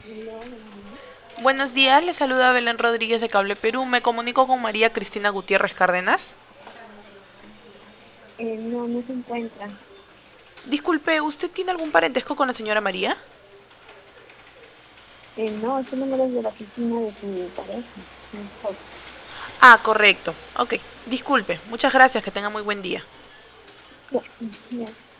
Hola, buenos días. Buenos días, le saluda Belén Rodríguez de Cable Perú. Me comunico con María Cristina Gutiérrez Cárdenas. No, no se encuentra. Disculpe, ¿usted tiene algún parentesco con la señora María? No, este número es de la oficina de su pareja, su esposo. Ah, correcto. Ok, disculpe. Muchas gracias, que tenga muy buen día. Ya, ya.